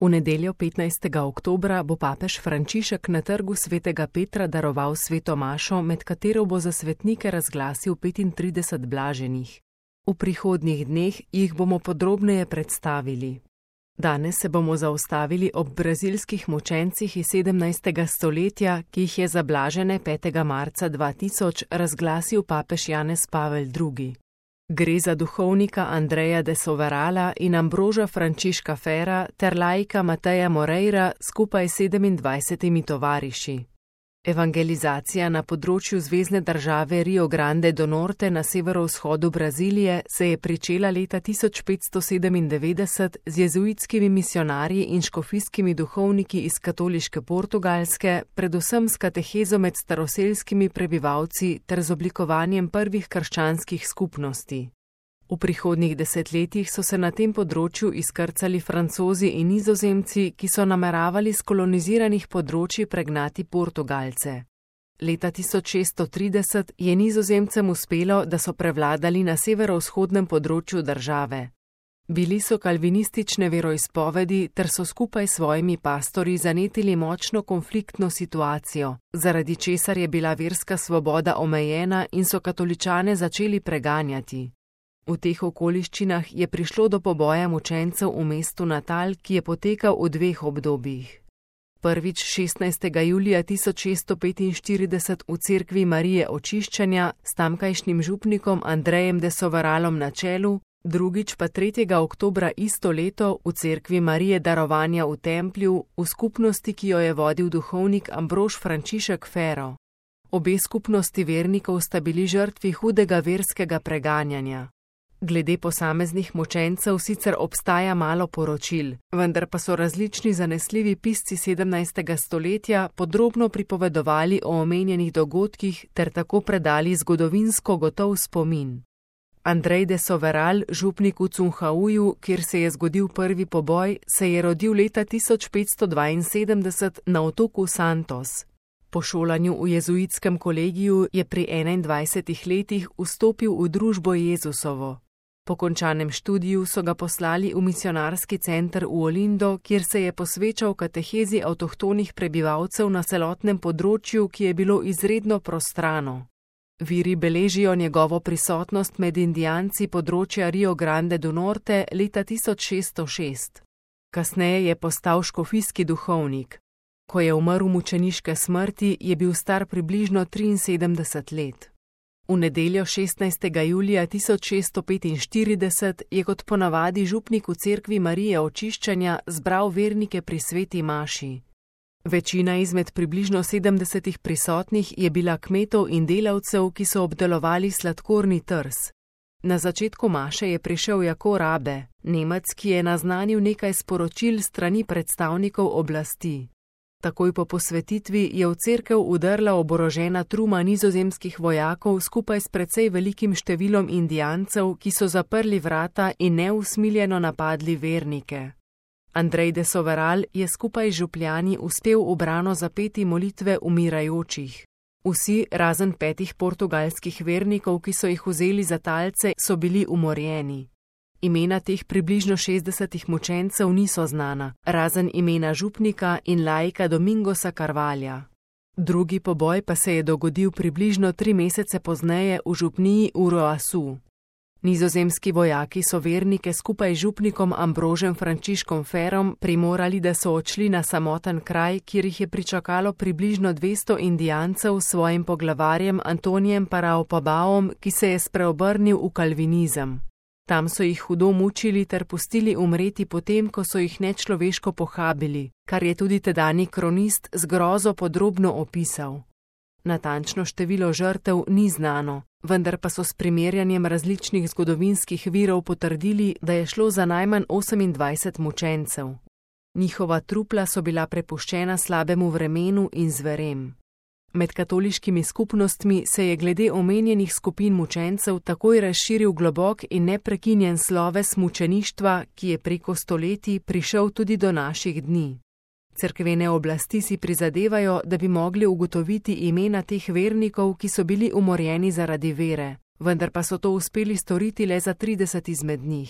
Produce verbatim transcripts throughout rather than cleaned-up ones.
V nedeljo petnajstega oktobra bo papež Frančišek na trgu svetega Petra daroval sveto mašo, med katero bo za svetnike razglasil petintrideset blaženih. V prihodnjih dneh jih bomo podrobneje predstavili. Danes se bomo zaustavili ob brazilskih mučencih iz sedemnajstega stoletja, ki jih je za blažene petega marca dva tisoč razglasil papež Janez Pavel drugi. Gre za duhovnika Andreja de Soverala in Ambroža Frančiška Fera ter laika Mateja Moreira skupaj s sedemindvajsetimi tovariši. Evangelizacija na področju zvezne države Rio Grande do Norte na severovzhodu Brazilije se je pričela leta tisoč petsto sedemindevetdeset z jezuitskimi misijonarji in škofijskimi duhovniki iz katoliške Portugalske, predvsem s katehezo med staroselskimi prebivalci ter z oblikovanjem prvih krščanskih skupnosti. V prihodnjih desetletjih so se na tem področju izkrcali Francozi in Nizozemci, ki so nameravali s koloniziranih področji pregnati Portugalce. Leta tisoč šeststo trideset je Nizozemcem uspelo, da so prevladali na severovzhodnem področju države. Bili so kalvinistične veroizpovedi ter so skupaj s svojimi pastorji zanetili močno konfliktno situacijo, zaradi česar je bila verska svoboda omejena in so katoličane začeli preganjati. V teh okoliščinah je prišlo do poboja mučencev v mestu Natal, ki je potekal v dveh obdobjih. Prvič šestnajstega julija tisoč šeststo petinštirideset v cerkvi Marije Očiščenja s tamkajšnjim župnikom Andrejem de Soveralom na čelu, drugič pa tretjega oktobra isto leto v cerkvi Marije Darovanja v Templju v skupnosti, ki jo je vodil duhovnik Ambrož Frančišek Fero. Obe skupnosti vernikov sta bili žrtvi hudega verskega preganjanja. Glede posameznih mučencev sicer obstaja malo poročil, vendar pa so različni zanesljivi pisci sedemnajstega stoletja podrobno pripovedovali o omenjenih dogodkih ter tako predali zgodovinsko gotov spomin. Andrej de Soveral, župnik v Cunhauju, kjer se je zgodil prvi poboj, se je rodil leta tisoč petsto dvainsedemdeset na otoku Santos. Po šolanju v jezuitskem kolegiju je pri enaindvajsetih letih vstopil v družbo Jezusovo. Po končanem študiju so ga poslali v misionarski center v Olindo, kjer se je posvečal katehezi avtohtonih prebivalcev na celotnem področju, ki je bilo izredno prostrano. Viri beležijo njegovo prisotnost med indijanci področja Rio Grande do Norte leta tisoč šeststo šest. Kasneje je postal škofijski duhovnik. Ko je umrl mučeniške smrti, je bil star približno triinsedemdeset let. V nedeljo šestnajstega julija tisoč šeststo petinštirideset je kot ponavadi župnik v cerkvi Marije Očiščenja zbral vernike pri sveti maši. Večina izmed približno sedemdesetih prisotnih je bila kmetov in delavcev, ki so obdelovali sladkorni trs. Na začetku maše je prišel Jako Rabe, Nemec, ki je naznanil nekaj sporočil strani predstavnikov oblasti. Takoj po posvetitvi je v cerkev vdrla oborožena truma nizozemskih vojakov skupaj s precej velikim številom indijancev, ki so zaprli vrata in neusmiljeno napadli vernike. Andrej de Soveral je skupaj z župljani uspel v brano zapeti molitve umirajočih. Vsi, razen petih portugalskih vernikov, ki so jih vzeli za talce, so bili umorjeni. Imena teh približno šestdesetih mučencev niso znana, razen imena župnika in laika Domingosa Carvalha. Drugi poboj pa se je dogodil približno tri mesece pozneje v župniji Uruaçu. Nizozemski vojaki so vernike skupaj z župnikom Ambrožem Frančiškom Ferom primorali, da so odšli na samoten kraj, kjer jih je pričakalo približno dvesto indijancev s svojim poglavarjem Antonijem Paraopabaom, ki se je spreobrnil v kalvinizem. Tam so jih hudo mučili ter pustili umreti potem, ko so jih nečloveško pohabili, kar je tudi tedanji kronist z grozo podrobno opisal. Natančno število žrtev ni znano, vendar pa so s primerjanjem različnih zgodovinskih virov potrdili, da je šlo za najmanj osemindvajset mučencev. Njihova trupla so bila prepuščena slabemu vremenu in zverem. Med katoliškimi skupnostmi se je glede omenjenih skupin mučencev takoj razširil globok in neprekinjen sloves mučeništva, ki je preko stoletij prišel tudi do naših dni. Cerkvene oblasti si prizadevajo, da bi mogli ugotoviti imena teh vernikov, ki so bili umorjeni zaradi vere, vendar pa so to uspeli storiti le za trideset izmed njih.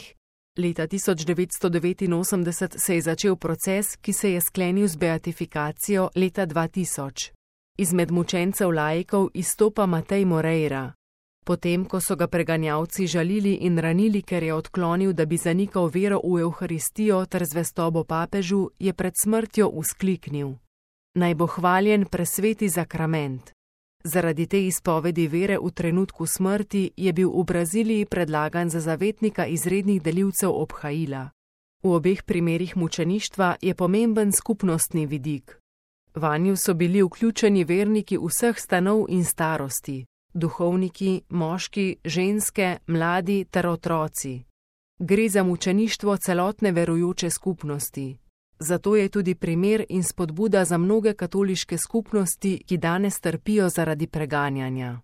Leta tisoč devetsto devetinosemdeset se je začel proces, ki se je sklenil z beatifikacijo leta dva tisoč. Izmed mučencev laikov izstopa Matej Moreira. Potem, ko so ga preganjalci žalili in ranili, ker je odklonil, da bi zanikal vero v Evharistijo ter zvestobo papežu, je pred smrtjo vzkliknil: Naj bo hvaljen presveti zakrament. Zaradi te izpovedi vere v trenutku smrti je bil v Braziliji predlagan za zavetnika izrednih delilcev obhajila. V obeh primerih mučeništva je pomemben skupnostni vidik. Vanju so bili vključeni verniki vseh stanov in starosti, duhovniki, moški, ženske, mladi ter otroci. Gre za mučeništvo celotne verujoče skupnosti. Zato je tudi primer in spodbuda za mnoge katoliške skupnosti, ki danes trpijo zaradi preganjanja.